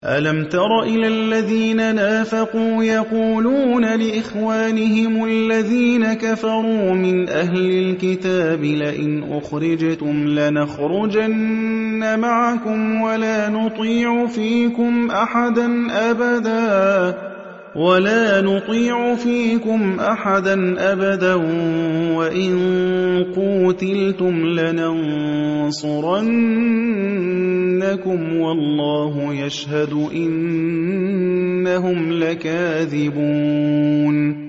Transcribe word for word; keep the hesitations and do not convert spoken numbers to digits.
أَلَمْ تَرَ إِلَى الَّذِينَ نَافَقُوا يَقُولُونَ لِإِخْوَانِهِمُ الَّذِينَ كَفَرُوا مِنْ أَهْلِ الْكِتَابِ لَئِنْ أُخْرِجْتُمْ لَنَخْرُجَنَّ مَعَكُمْ وَلَا نُطِيعُ فِيكُمْ أَحَدًا أَبَدًا ولا نطيع فيكم أحدا أبدا وإن قوتلتم لننصرنكم والله يشهد إنهم لكاذبون